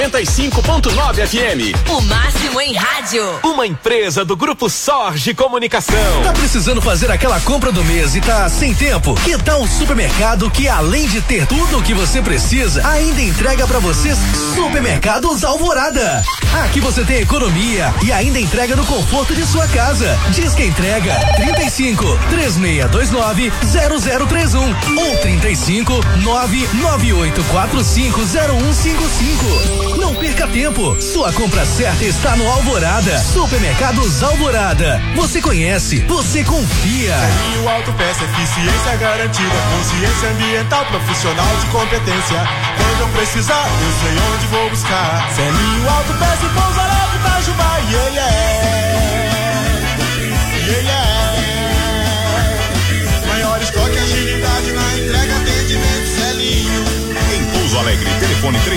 95.9 FM. O máximo em rádio. Uma empresa do Grupo Sorge Comunicação. Tá precisando fazer aquela compra do mês e tá sem tempo? Que tal o supermercado que, além de ter tudo o que você precisa, ainda entrega pra vocês? Supermercados Alvorada. Aqui você tem economia e ainda entrega no conforto de sua casa. Diz que entrega 35 3629 0031 ou 35 99845 0155. Não perca tempo. Sua compra certa está no Alvorada. Supermercados Alvorada. Você conhece, você confia. Selinho Autopeça, eficiência garantida, consciência ambiental, profissional de competência. Quando eu precisar, eu sei onde vou buscar. Selinho Autopeça e Pouso Alegre, Itajubá, yeah, yeah. Yeah, yeah. Maior estoque, agilidade na entrega, atendimento, Selinho. Em Pouso Alegre, telefone 34238355.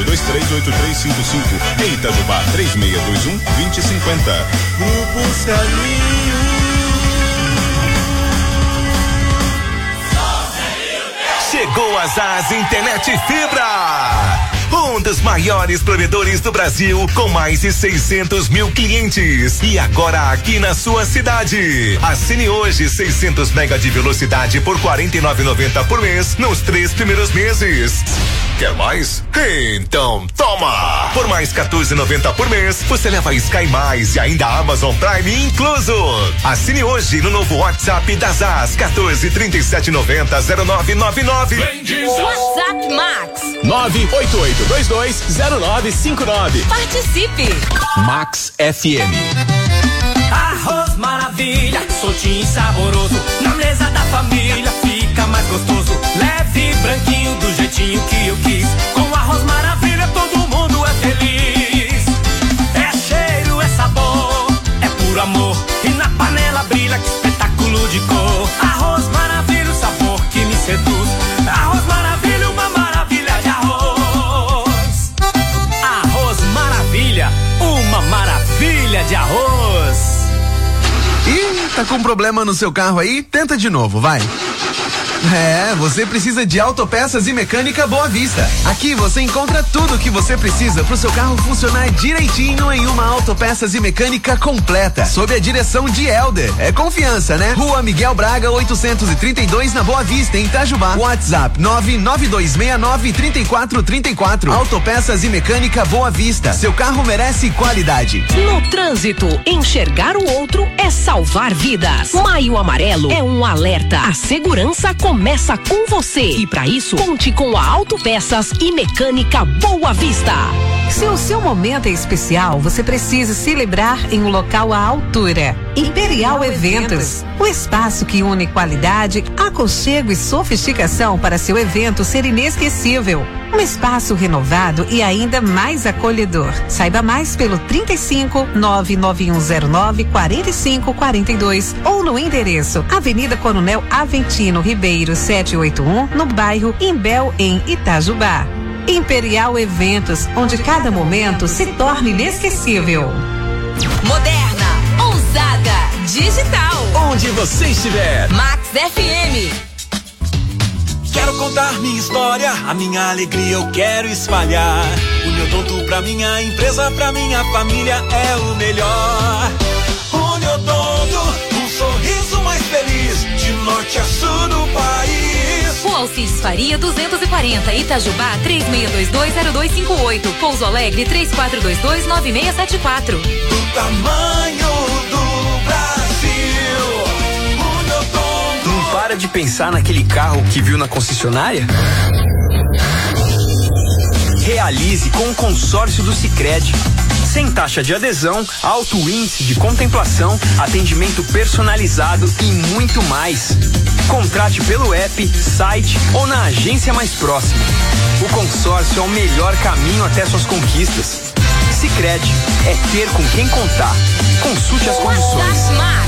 Em Itajubá, 3621-2050. Grupo Selinho. Chegou a Zaz Internet Fibra. Um dos maiores provedores do Brasil, com mais de 600 mil clientes. E agora aqui na sua cidade. Assine hoje 600 mega de velocidade por R$ 49,90 por mês nos 3 primeiros meses. Quer mais? Então toma! Por mais R$ 14,90 por mês, você leva Sky Mais e ainda Amazon Prime incluso. Assine hoje no novo WhatsApp da Zaz, 1437900999. WhatsApp Max 988220959. Participe. Max FM. Arroz maravilha, soltinho e saboroso. Na mesa da família fica mais gostoso. Leve, branquinho, do jeitinho que eu quis. Com arroz maravilha todo mundo é feliz. É cheiro, é sabor, é puro amor. E na panela brilha, que espetáculo de cor. Arroz maravilha, o sabor que me seduz. Arroz maravilha, uma maravilha de arroz. Arroz maravilha, uma maravilha de arroz. Ih, tá com problema no seu carro aí? Tenta de novo, vai. Você precisa de autopeças e mecânica Boa Vista. Aqui você encontra tudo o que você precisa pro seu carro funcionar direitinho em uma autopeças e mecânica completa, sob a direção de Helder. É confiança, né? Rua Miguel Braga 832 na Boa Vista, em Itajubá. WhatsApp 992693434. Autopeças e mecânica Boa Vista. Seu carro merece qualidade. No trânsito, enxergar o outro é salvar vidas. Maio Amarelo é um alerta. A segurança começa com você. E para isso, conte com a Autopeças e Mecânica Boa Vista. Se o seu momento é especial, você precisa celebrar em um local à altura. Imperial Eventos, o espaço que une qualidade, aconchego e sofisticação para seu evento ser inesquecível. Um espaço renovado e ainda mais acolhedor. Saiba mais pelo 35 99109 4542 ou no endereço Avenida Coronel Aventino Ribeiro 781, no bairro Imbel, em Itajubá. Imperial Eventos, onde cada momento se torna inesquecível. Moderna, ousada, digital. Onde você estiver. Max FM. Quero contar minha história, a minha alegria eu quero espalhar. Uniodonto pra minha empresa, pra minha família é o melhor. Uniodonto, um sorriso mais feliz, de norte a sul do país. O Alcides Faria 240, Itajubá 36220258, Pouso Alegre 34229674. Do tamanho do Brasil, Uniodonto. Não para de pensar naquele carro que viu na concessionária? Realize com o consórcio do Sicredi. Sem taxa de adesão, alto índice de contemplação, atendimento personalizado e muito mais. Contrate pelo app, site ou na agência mais próxima. O consórcio é o melhor caminho até suas conquistas. Sicredi é ter com quem contar. Consulte as condições.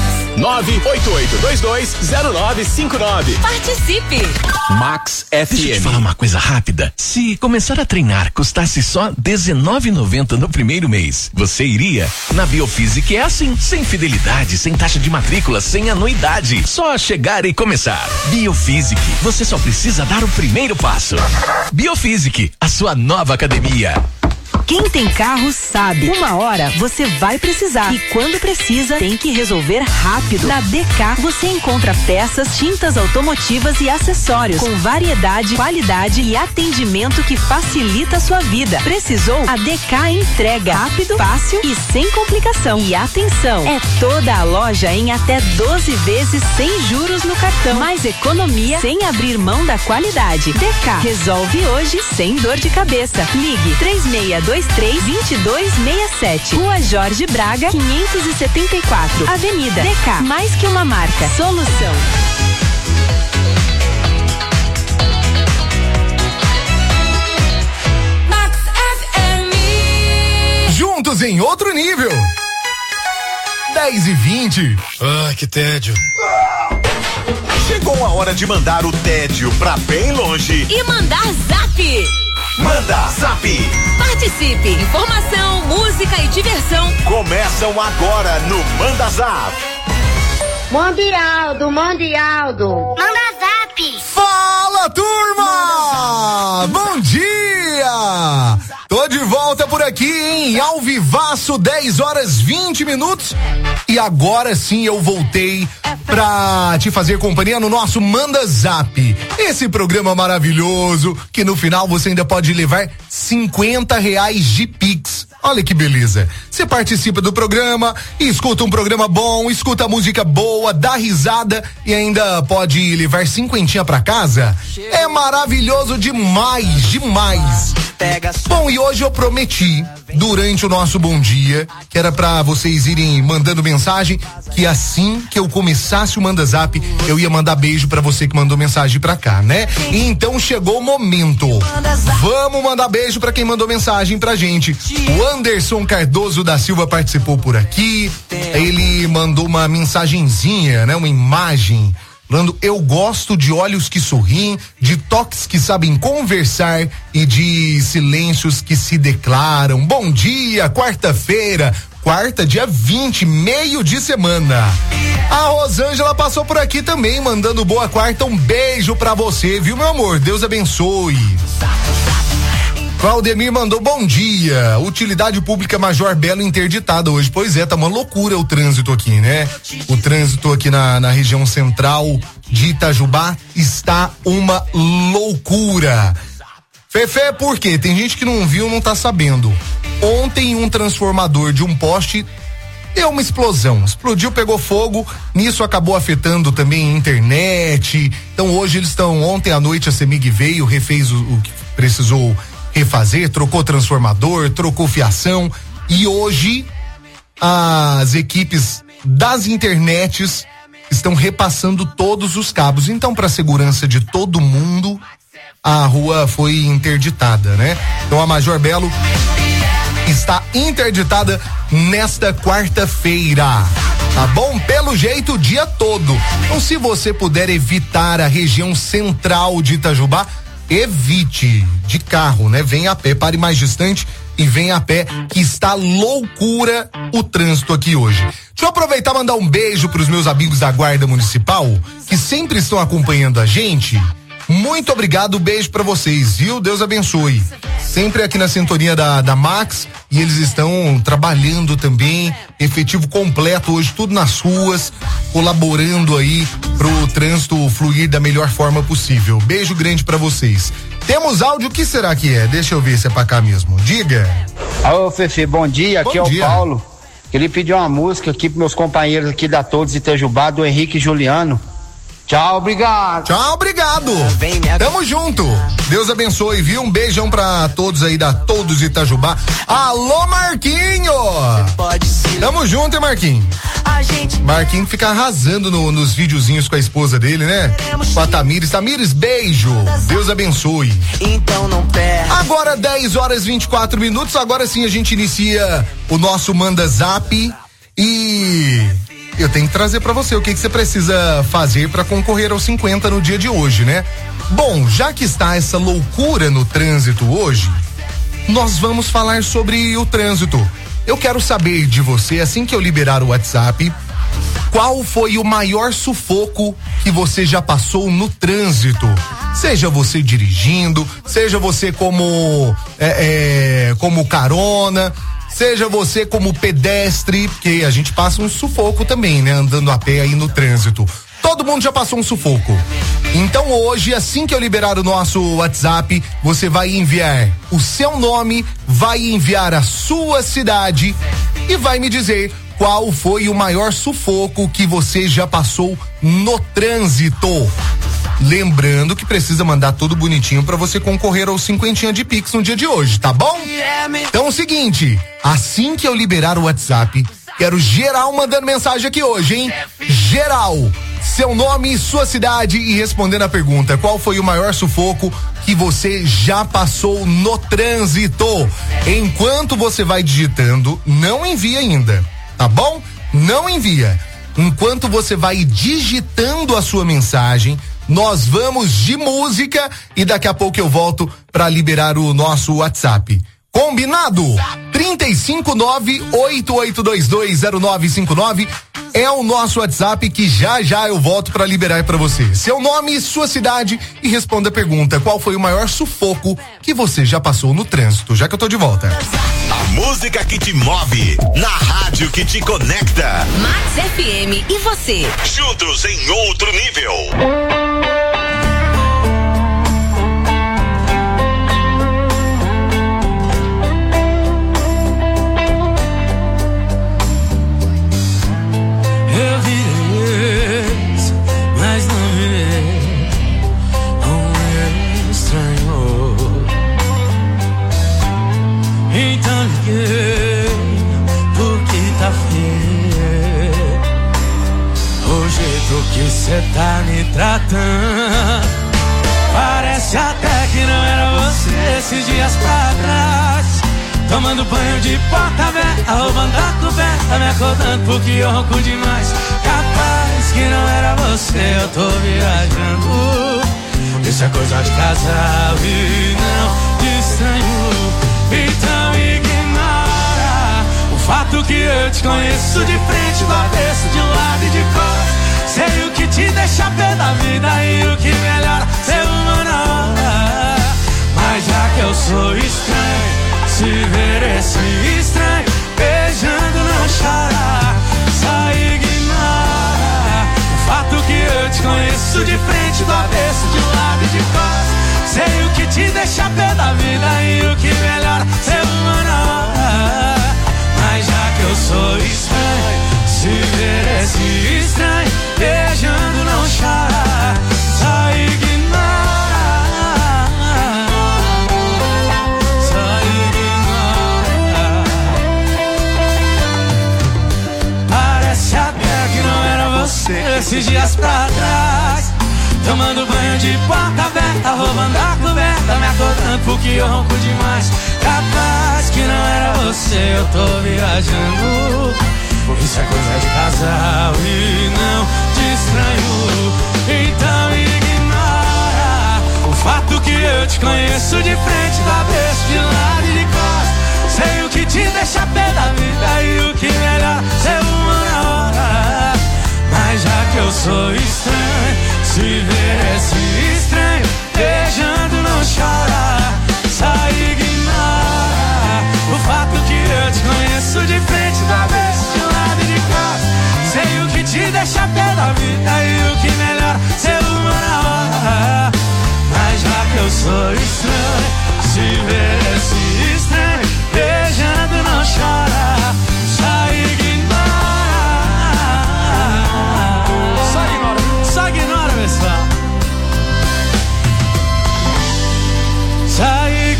988220959. Participe. Max FM. Deixa eu te falar uma coisa rápida. Se começar a treinar custasse só R$19,90 no primeiro mês, você iria? Na Biofísica é assim, sem fidelidade, sem taxa de matrícula, sem anuidade. Só chegar e começar. Biofísica, você só precisa dar o primeiro passo. Biofísica, a sua nova academia. Quem tem carro sabe. Uma hora você vai precisar. E quando precisa, tem que resolver rápido. Na DK você encontra peças, tintas automotivas e acessórios com variedade, qualidade e atendimento que facilita a sua vida. Precisou? A DK entrega rápido, fácil e sem complicação. E atenção, é toda a loja em até 12 vezes sem juros no cartão. Mais economia sem abrir mão da qualidade. DK resolve hoje sem dor de cabeça. Ligue 3623-2267. Rua Jorge Braga, 574. Avenida DK. Mais que uma marca. Solução. Juntos em outro nível. 10h20. Ah, que tédio. Chegou a hora de mandar o tédio pra bem longe. E mandar zap. Manda zap. Participe. Informação, música e diversão começam agora no Manda Zap. Mundialdo. Manda zap. Fala, turma! Bom dia! Tô de volta por aqui em Ao Vivaço, 10h20. E agora sim eu voltei pra te fazer companhia no nosso Manda Zap. Esse programa maravilhoso que no final você ainda pode levar R$50 de Pix. Olha que beleza. Você participa do programa, escuta um programa bom, escuta música boa, dá risada e ainda pode levar 50 pra casa. É maravilhoso demais, demais. Bom, e hoje eu prometi, durante o nosso Bom Dia, que era pra vocês irem mandando mensagem, que assim que eu começasse o Manda Zap, eu ia mandar beijo pra você que mandou mensagem pra cá, né? E então chegou o momento. Vamos mandar beijo pra quem mandou mensagem pra gente. O Anderson Cardoso da Silva participou por aqui. Ele mandou uma mensagenzinha, né? Uma imagem. Falando, eu gosto de olhos que sorriem, de toques que sabem conversar e de silêncios que se declaram. Bom dia, quarta-feira, dia 20, meio de semana. A Rosângela passou por aqui também, mandando boa quarta, um beijo pra você, viu, meu amor? Deus abençoe. Claudemir mandou bom dia. Utilidade pública Major Belo interditada hoje. Pois é, tá uma loucura o trânsito aqui, né? O trânsito aqui na região central de Itajubá está uma loucura. Fefe, por quê? Tem gente que não viu, não tá sabendo. Ontem um transformador de um poste deu uma explosão, explodiu, pegou fogo, nisso acabou afetando também a internet. Então hoje eles estão, ontem à noite a CEMIG veio, refez o que precisou refazer, trocou transformador, trocou fiação e hoje as equipes das internets estão repassando todos os cabos. Então, para segurança de todo mundo, a rua foi interditada, né? Então a Major Belo está interditada nesta quarta-feira, tá bom? Pelo jeito o dia todo. Então, se você puder evitar a região central de Itajubá, evite de carro, né? Venha a pé, pare mais distante e venha a pé, que está loucura o trânsito aqui hoje. Deixa eu aproveitar e mandar um beijo pros meus amigos da Guarda Municipal, que sempre estão acompanhando a gente. Muito obrigado, beijo pra vocês, viu? Deus abençoe. Sempre aqui na sintonia da Max, e eles estão trabalhando também, efetivo completo hoje, tudo nas ruas, colaborando aí pro trânsito fluir da melhor forma possível. Beijo grande pra vocês. Temos áudio, o que será que é? Deixa eu ver se é pra cá mesmo. Diga. Alô, Fefe, bom dia, aqui é o Paulo. Queria pedir uma música aqui pros meus companheiros aqui da Todos Itajubá, do Henrique e Juliano. Tchau, obrigado. Tchau, obrigado. Tamo junto. Deus abençoe, viu? Um beijão pra todos aí da Todos Itajubá. Alô, Marquinho! Tamo junto, hein, Marquinho? Marquinho fica arrasando nos videozinhos com a esposa dele, né? Com a Tamires. Tamires, beijo. Deus abençoe. Então não perde. Agora 10h24. Agora sim a gente inicia o nosso Manda Zap e eu tenho que trazer pra você o que você precisa fazer pra concorrer aos 50 no dia de hoje, né? Bom, já que está essa loucura no trânsito hoje, nós vamos falar sobre o trânsito. Eu quero saber de você, assim que eu liberar o WhatsApp, qual foi o maior sufoco que você já passou no trânsito? Seja você dirigindo, seja você como carona, seja você como pedestre, porque a gente passa um sufoco também, né? Andando a pé aí no trânsito. Todo mundo já passou um sufoco. Então hoje, assim que eu liberar o nosso WhatsApp, você vai enviar o seu nome, vai enviar a sua cidade e vai me dizer qual foi o maior sufoco que você já passou no trânsito. Lembrando que precisa mandar tudo bonitinho pra você concorrer aos 50 de Pix no dia de hoje, tá bom? Então é o seguinte, assim que eu liberar o WhatsApp, quero geral mandando mensagem aqui hoje, hein? Geral, seu nome, sua cidade e respondendo a pergunta, qual foi o maior sufoco que você já passou no trânsito? Enquanto você vai digitando, não envia ainda, tá bom? Não envia. Enquanto você vai digitando a sua mensagem, nós vamos de música e daqui a pouco eu volto para liberar o nosso WhatsApp. Combinado? 359-8822-0959 é o nosso WhatsApp que já eu volto para liberar para você. Seu nome, sua cidade e responda a pergunta, qual foi o maior sufoco que você já passou no trânsito, já que eu tô de volta. A música que te move, na rádio que te conecta. Max FM e você. Juntos em outro nível. Que cê tá me tratando, parece até que não era você esses dias pra trás. Tomando banho de porta aberta, roubando a coberta, me acordando porque eu ronco demais. Capaz que não era você, eu tô viajando. Isso é coisa de casal e não de estranho. Então ignora o fato que eu te conheço de frente, do avesso, de lado e de costas. Sei o que te deixa pé da vida e o que melhora ser uma na hora. Mas já que eu sou estranho, se ver esse estranho beijando não chora. Só ignora o fato que eu te conheço de frente, do avesso, de lado e de costas. Sei o que te deixa pé da vida e o que melhora ser uma na hora. Mas já que eu sou estranho, se ver esse estranho beijando não chora, só ignora, só ignora. Parece até que não era você esses dias pra trás. Tomando banho de porta aberta, roubando a coberta, me acordando porque eu ronco demais. Capaz que não era você, eu tô viajando. Isso é coisa de casal e não de estranho. Então ignora o fato que eu te conheço de frente, do avesso, de lado e de costas. Sei o que te deixa pé da vida e o que melhor ser uma na hora. Mas já que eu sou estranho, se ver esse estranho beijando não chora. Só ignora o fato que eu te conheço de frente, do avesso, de lado e de costas. Sei o que te deixa pé da vida e o que melhor ser uma na hora. Mas já que eu sou estranho, se ver esse estranho beijando não chora. Só ignora, pessoal. Só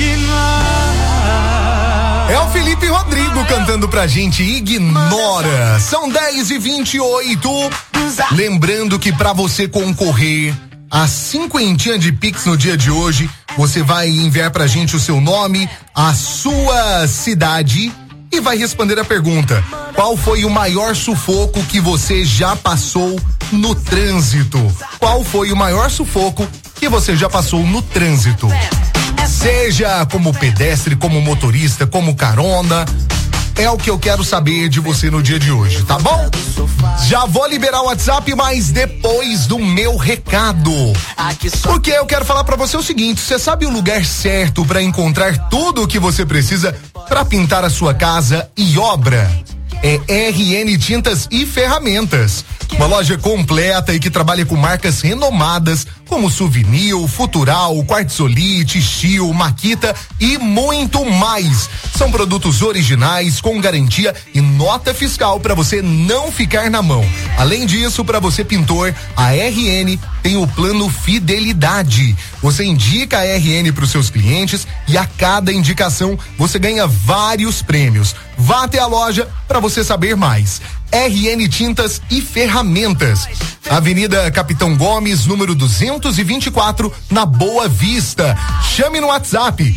ignora. É o Felipe Rodrigo cantando pra gente, ignora. São 10h28. Lembrando que pra você concorrer a 50 de Pix no dia de hoje, você vai enviar pra gente o seu nome, a sua cidade e vai responder a pergunta: qual foi o maior sufoco que você já passou no trânsito? Qual foi o maior sufoco que você já passou no trânsito? Seja como pedestre, como motorista, como carona, É o que eu quero saber de você no dia de hoje, tá bom? Já vou liberar o WhatsApp, mas depois do meu recado. Porque eu quero falar pra você o seguinte, você sabe o lugar certo pra encontrar tudo o que você precisa pra pintar a sua casa e obra? É RN Tintas e Ferramentas. Uma loja completa e que trabalha com marcas renomadas como Souvenir, Futural, Quartzolite, Steel, Makita e muito mais. São produtos originais com garantia e nota fiscal para você não ficar na mão. Além disso, para você pintor, a RN tem o plano Fidelidade. Você indica a RN para os seus clientes e a cada indicação você ganha vários prêmios. Vá até a loja para você saber mais. RN Tintas e Ferramentas. Avenida Capitão Gomes, número 224, na Boa Vista. Chame no WhatsApp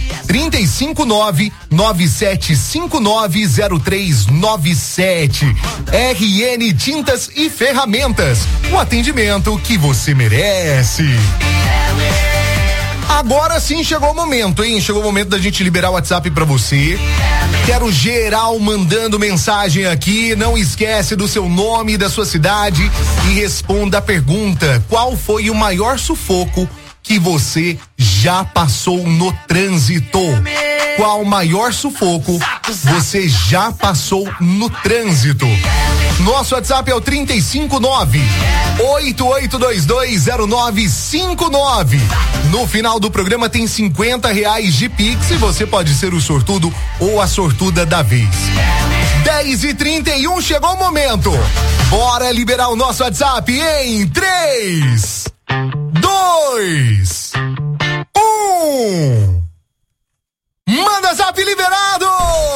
359-97590397. RN Tintas e Ferramentas. O atendimento que você merece. Agora sim chegou o momento, hein? Chegou o momento da gente liberar o WhatsApp pra você. Quero geral mandando mensagem aqui. Não esquece do seu nome e da sua cidade e responda a pergunta: qual foi o maior sufoco que você já passou no trânsito? Qual o maior sufoco você já passou no trânsito? Nosso WhatsApp é o 359-88220959. No final do programa tem R$50 de Pix e você pode ser o sortudo ou a sortuda da vez. 10h31, chegou o momento. Bora liberar o nosso WhatsApp em 3, 2, 1. Manda Zap liberado!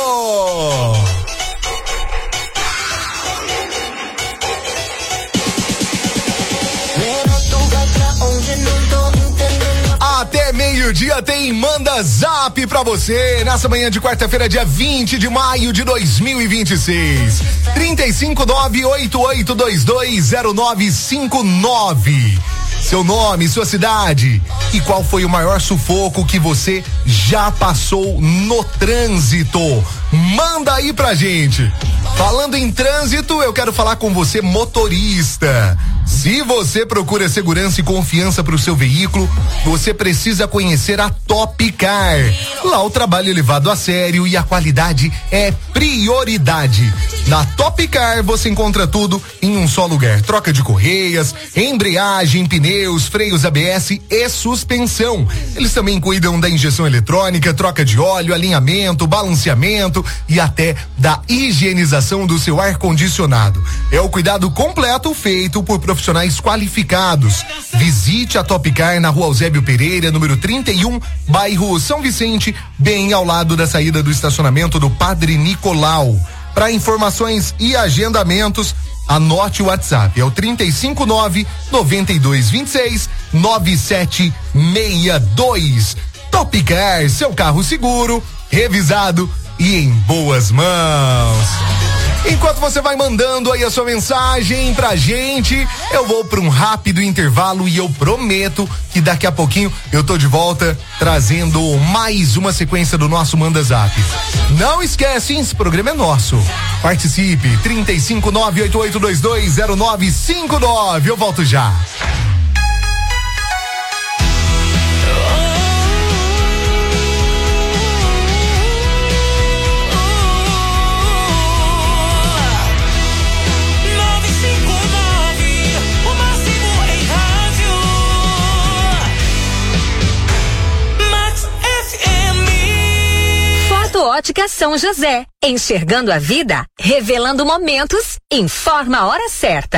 Até meio-dia tem Manda Zap pra você nessa manhã de quarta-feira, dia 20 de maio de 2026. 359-88220959. Seu nome, sua cidade e qual foi o maior sufoco que você já passou no trânsito? Manda aí pra gente. Falando em trânsito, eu quero falar com você, motorista. Se você procura segurança e confiança para o seu veículo, você precisa conhecer a Top Car. Lá o trabalho é levado a sério e a qualidade é prioridade. Na Top Car você encontra tudo em um só lugar: troca de correias, embreagem, pneus, freios ABS e suspensão. Eles também cuidam da injeção eletrônica, troca de óleo, alinhamento, balanceamento e até da higienização do seu ar-condicionado. É o cuidado completo feito por profissionais qualificados. Visite a Top Car na Rua Eusébio Pereira, número 31, bairro São Vicente, bem ao lado da saída do estacionamento do Padre Nicolau. Para informações e agendamentos, anote o WhatsApp, é o 359-9226-9762. Top Car, seu carro seguro, revisado e em boas mãos. Enquanto você vai mandando aí a sua mensagem pra gente, eu vou pra um rápido intervalo e eu prometo que daqui a pouquinho eu tô de volta trazendo mais uma sequência do nosso Manda Zap. Não esquece, esse programa é nosso. Participe, 359-88220959. Eu volto já. Ótica São José, enxergando a vida, revelando momentos, informa a hora certa.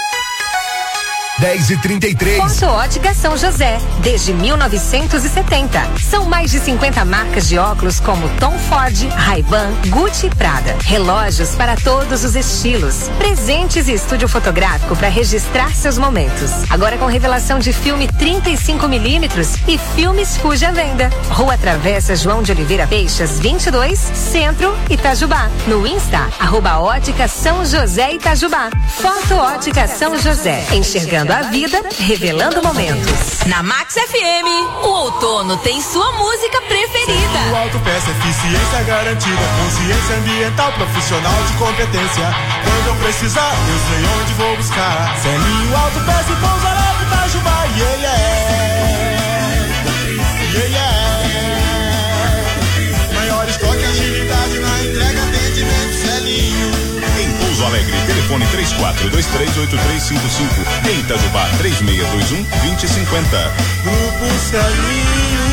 10h33. Foto Ótica São José, desde 1970. São mais de 50 marcas de óculos como Tom Ford, Ray-Ban, Gucci e Prada. Relógios para todos os estilos. Presentes e estúdio fotográfico para registrar seus momentos. Agora com revelação de filme 35mm e filmes Fuji à venda. Rua Travessa João de Oliveira Peixas, 22, Centro, Itajubá. No Insta, @Ótica São José Itajubá. Foto Ótica São José, enxergando Vivendo a vida, revelando momentos. Na Max FM, o outono tem sua música preferida. O Autopeça, eficiência garantida, consciência ambiental, profissional de competência. Quando eu precisar, eu sei onde vou buscar. Celinho, Autopeça e Pouso Alegre, Itajubá, yeah, yeah. Yeah, yeah. Maior estoque, agilidade na entrega, atendimento, Celinho. Em Pouso Alegre, telefone 34238355. Em Itajubá, 3621-2050. Grupo Celinho.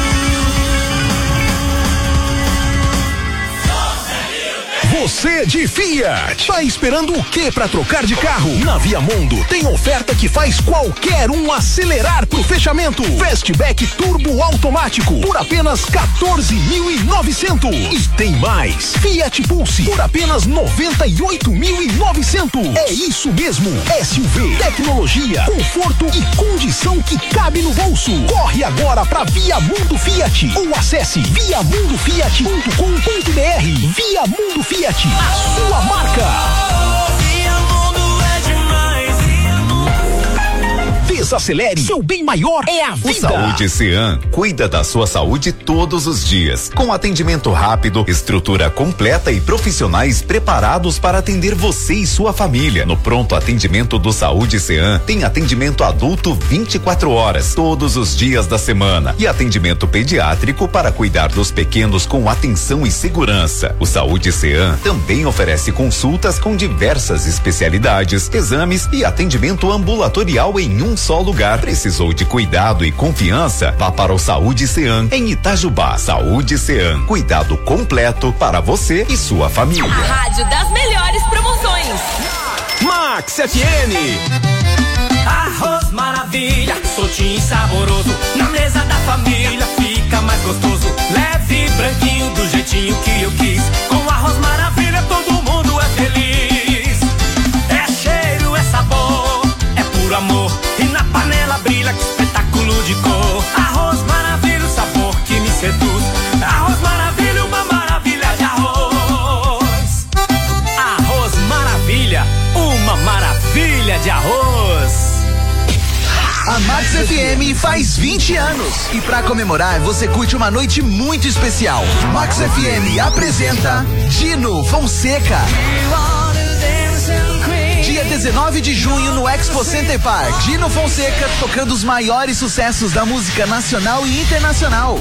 Você de Fiat, tá esperando o que pra trocar de carro? Na Viamundo tem oferta que faz qualquer um acelerar pro fechamento. Fastback turbo automático por apenas 14.900. E tem mais, Fiat Pulse por apenas 98.900. É isso mesmo, SUV, tecnologia, conforto e condição que cabe no bolso. Corre agora pra Viamundo Fiat ou acesse viamundofiat.com.br. Viamundo Fiat, a sua marca. Desacelere, seu bem maior é a vida. O Saúde Cean cuida da sua saúde todos os dias, com atendimento rápido, estrutura completa e profissionais preparados para atender você e sua família. No pronto atendimento do Saúde Cean tem atendimento adulto 24 horas, todos os dias da semana, e atendimento pediátrico para cuidar dos pequenos com atenção e segurança. O Saúde Cean também oferece consultas com diversas especialidades, exames e atendimento ambulatorial em um só lugar. Precisou de cuidado e confiança? Vá para o Saúde Cean em Itajubá. Saúde Cean, cuidado completo para você e sua família. A rádio das melhores promoções. Max FM. Arroz maravilha, soltinho e saboroso, na mesa da família fica mais gostoso. Leve, branquinho, do jeitinho que eu quis. Com arroz maravilha todo mundo é feliz. É cheiro, é sabor, é puro amor. E na panela brilha, que espetáculo de cor. Arroz maravilha, o sabor que me seduz. Arroz maravilha, uma maravilha de arroz. Arroz maravilha, uma maravilha de arroz. A Max FM faz 20 anos e pra comemorar você curte uma noite muito especial. Max FM apresenta Dino Fonseca. Dia 19 de junho no Expo Center Park. Dino Fonseca tocando os maiores sucessos da música nacional e internacional.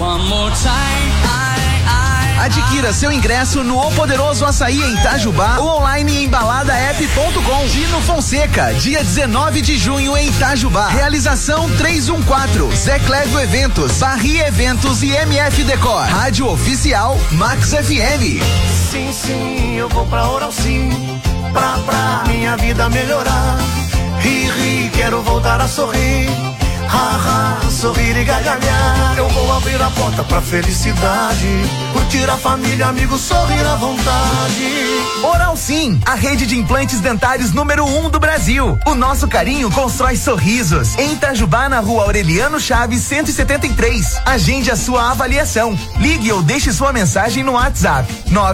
Adquira seu ingresso no O Poderoso Açaí em Itajubá ou online em baladaep.com. Dino Fonseca, dia 19 de junho em Itajubá. Realização 314, Zé Clébio Eventos, Barri Eventos e MF Decor. Rádio Oficial Max FM. Sim, sim, eu vou pra Oral Sim, pra minha vida melhorar. Ri, quero voltar a sorrir. Sorrir e gargalhar. Eu vou abrir a porta pra felicidade, curtir a família, amigos, sorrir à vontade. Oral Sim, a rede de implantes dentários número 1 do Brasil. O nosso carinho constrói sorrisos. Em Itajubá, na rua Aureliano Chaves, 173. Agende a sua avaliação. Ligue ou deixe sua mensagem no WhatsApp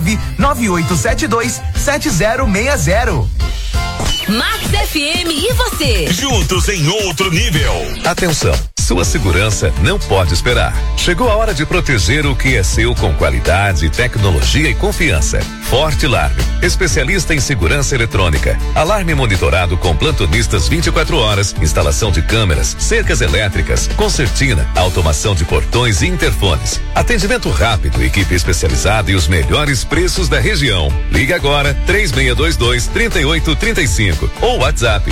998727060. Max FM e você. Juntos em outro nível. Atenção, sua segurança não pode esperar. Chegou a hora de proteger o que é seu com qualidade, tecnologia e confiança. Forte Alarme, especialista em segurança eletrônica. Alarme monitorado com plantonistas 24 horas, instalação de câmeras, cercas elétricas, concertina, automação de portões e interfones. Atendimento rápido, equipe especializada e os melhores preços da região. Ligue agora 3622-3835 ou WhatsApp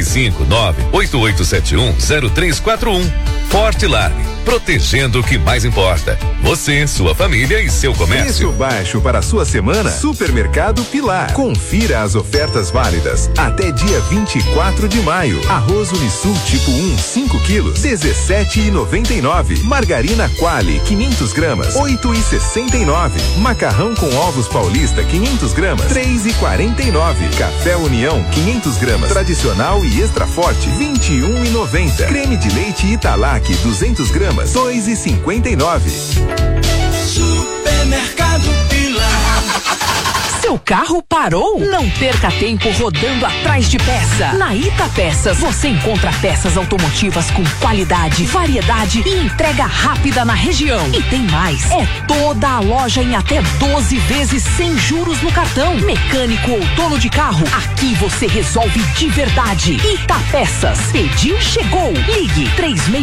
359-8871-0341. Forte Alarme, protegendo o que mais importa. Você, sua família e seu comércio. Preço baixo para a sua semana? Supermercado Pilar. Confira as ofertas válidas até dia 24 de maio. Arroz Unisul tipo 1, 5 quilos, 17,99. Margarina Quali, 500 gramas, 8,69. Macarrão com ovos paulista, 500 gramas, 3,49. Café União, 500 gramas, tradicional e extra forte, 21,90. Creme de leite Italac, 200 gramas, 2,59. Supermercado Pilar. Seu carro parou? Não perca tempo rodando atrás de peça. Na Ita Peças você encontra peças automotivas com qualidade, variedade e entrega rápida na região. E tem mais, é toda a loja em até 12 vezes sem juros no cartão. Mecânico ou dono de carro, aqui você resolve de verdade. Ita Peças, pediu, chegou. Ligue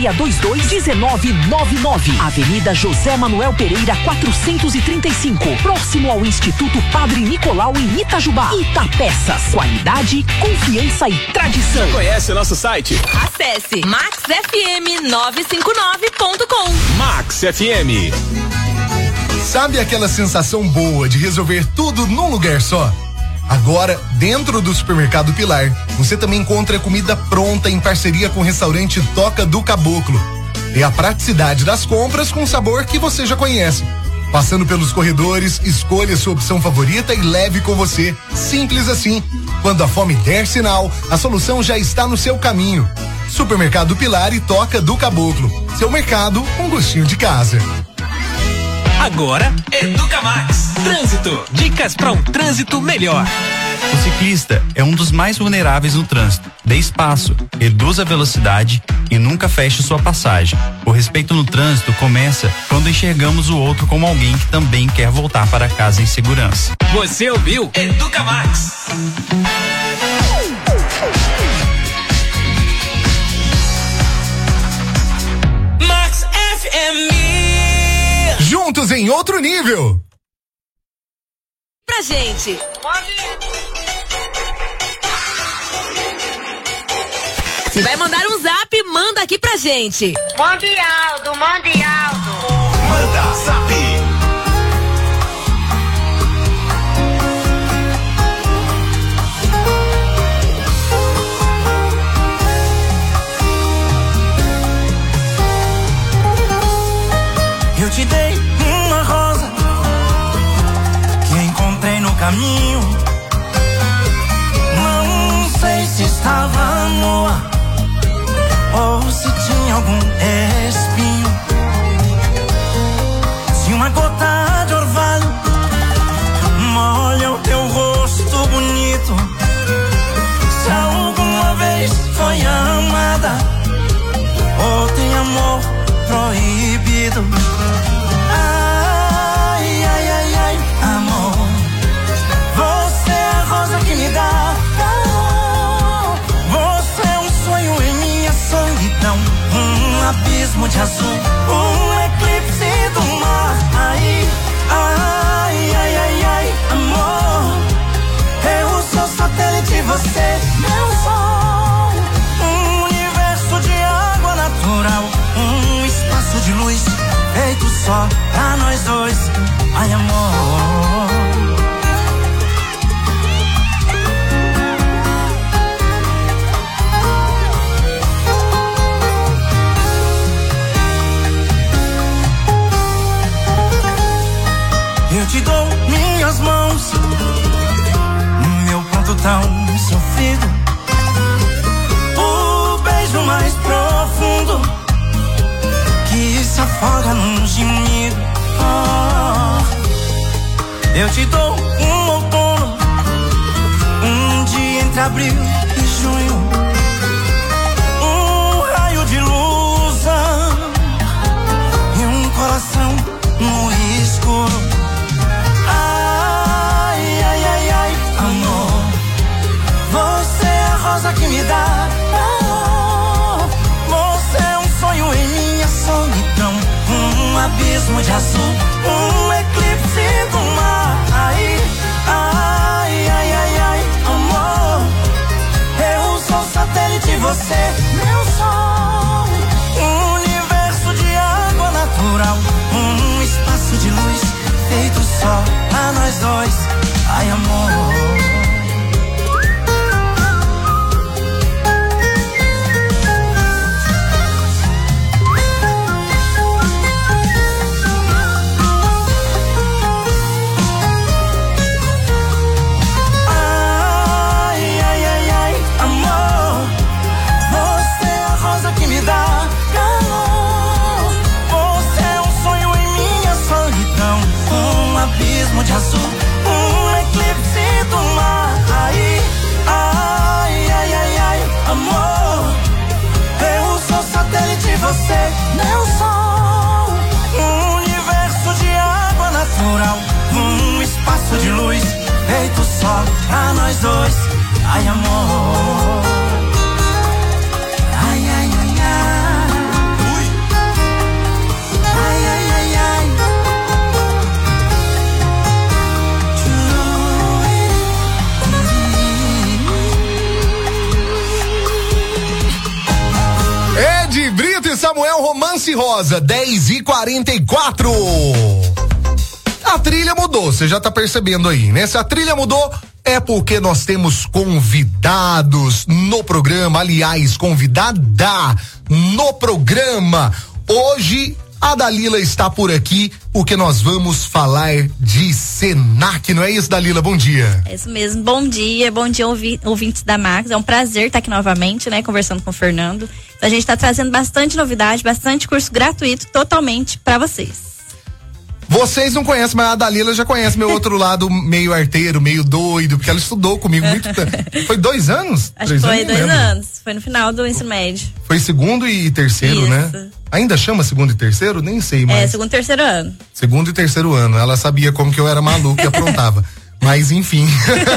3622-1999. Avenida José Manuel Pereira 435, próximo ao Instituto Padre Nicolau em Itajubá. Ita Peças, qualidade, confiança e tradição. Já conhece o nosso site? Acesse maxfm959.com. Max FM. Sabe aquela sensação boa de resolver tudo num lugar só? Agora, dentro do Supermercado Pilar, você também encontra comida pronta em parceria com o restaurante Toca do Caboclo. É a praticidade das compras com sabor que você já conhece. Passando pelos corredores, escolha sua opção favorita e leve com você. Simples assim. Quando a fome der sinal, a solução já está no seu caminho. Supermercado Pilar e Toca do Caboclo. Seu mercado com gostinho de casa. Agora, Educa Max. Trânsito. Dicas para um trânsito melhor. O ciclista é um dos mais vulneráveis no trânsito. Dê espaço, reduza a velocidade e nunca feche sua passagem. O respeito no trânsito começa quando enxergamos o outro como alguém que também quer voltar para casa em segurança. Você ouviu? Educa Max. Max FM. Juntos em outro nível. Pra gente. Se vai mandar um zap, manda aqui pra gente. Mande Aldo, mande Aldo. Manda zap. Eu te dei uma rosa que encontrei no caminho. Não sei se estava nua ou se tinha algum espinho. Se uma gota de orvalho molha o teu rosto bonito, se alguma vez foi amada ou tem amor proibido. Ai, ai, ai, ai, amor, você é a rosa que me dá calor. Você é um sonho em minha solidão, um abismo de azul, um eclipse do mar. Ai, ai, ai, ai, ai, amor, eu sou satélite, você meu sol. Um universo de água natural, um espaço de luz feito só pra nós dois. Ai, amor, eu te dou minhas mãos, meu pranto tão sofrido, o beijo mais profundo que se afoga num gemido. Oh, eu te dou um outono, um dia entre abril e junho, um raio de luz e um coração no escuro. Ai, ai, ai, ai, amor, você é a rosa que me dá calor. Você é um sonho em minha solidão, um abismo de azul, um eclipse do mar. Ai, ai, ai, ai, ai, amor, eu sou satélite, você meu sol. Um universo de água natural, um espaço de luz feito só pra nós dois. Ai, amor, de azul, um eclipse você, meu sol. Um universo de água natural, um espaço de luz feito só pra nós dois. Ai, amor. Ai, ai, ai, ai. Ui. Ai, ai, ai, ai. Ed Brito e Samuel, Romance Rosa, 10h44. A trilha mudou, você já tá percebendo aí, né? Se a trilha mudou, é porque nós temos convidados no programa, aliás, convidada no programa. Hoje a Dalila está por aqui porque nós vamos falar de Senac, não é isso, Dalila? Bom dia. É isso mesmo, bom dia ouvintes da Max, é um prazer estar aqui novamente, né, conversando com o Fernando. Então, a gente está trazendo bastante novidade, bastante curso gratuito, totalmente para vocês. Vocês não conhecem, mas a Dalila já conhece meu outro lado meio arteiro, meio doido, porque ela estudou comigo muito tempo. Foi 2 anos? Acho que foi 2 anos. Foi no final do ensino médio. Foi segundo e terceiro, isso, né? Ainda chama segundo e terceiro? Nem sei, mas... É, segundo e terceiro ano. Segundo e terceiro ano. Ela sabia como que eu era maluco e aprontava. Mas enfim,